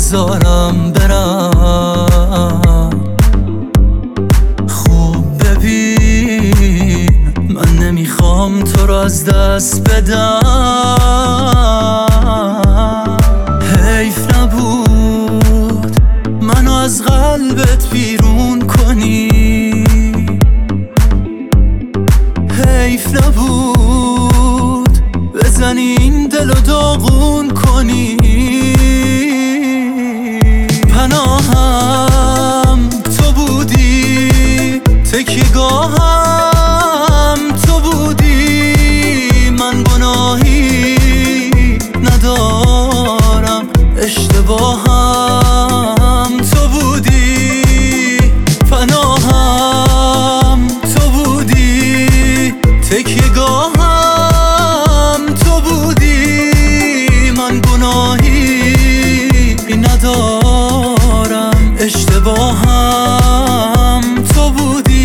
بذارم برم. خوب ببین من نمیخوام تو رو از دست بدم. حیف نبود منو از قلبت بیرون کنی، حیف نبود بزنی این دل رو داغون کنی. پناهم تو بودی، تکیه‌گاهم تو بودی، من گناهی ندارم، اشتباهم تو بودی. پناهم تو بودی، تکیه‌گاهم تو بودی، من گناهی ندارم، اشتباهم تو بودی.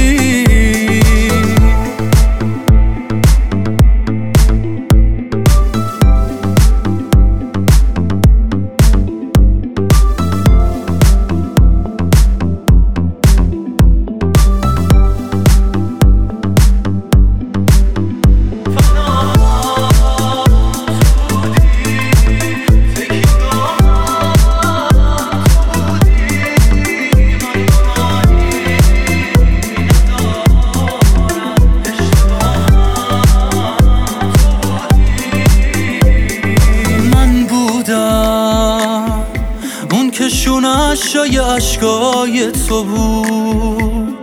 اون که شونش شای عشقای تو بود،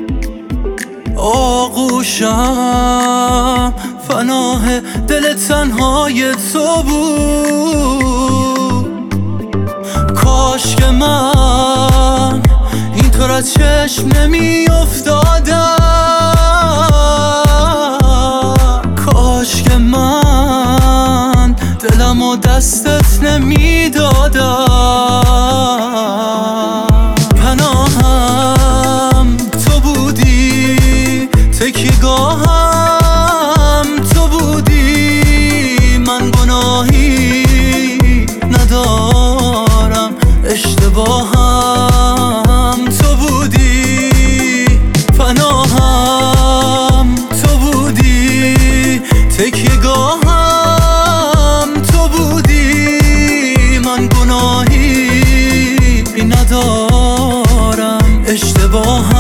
آغوشم فناه دل تنهای تو بود. کاش که من اینطور از چشم نمی افتادم، کاش که من دلم و دستت نمی دادم. پناهم تو بودی، تکیه‌گاهم تو بودی، من گناهی ندارم، اشتباهم تو بودی. پناهم تو بودی، تکیه‌گاهم تو بودی، من گناهی ندارم، اشتباهم